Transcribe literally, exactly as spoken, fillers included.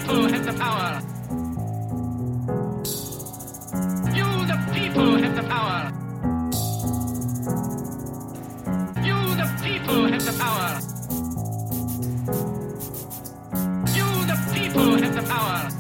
people have the power. You, the people, have the power. You, the people, have the power. You, the people, have the power.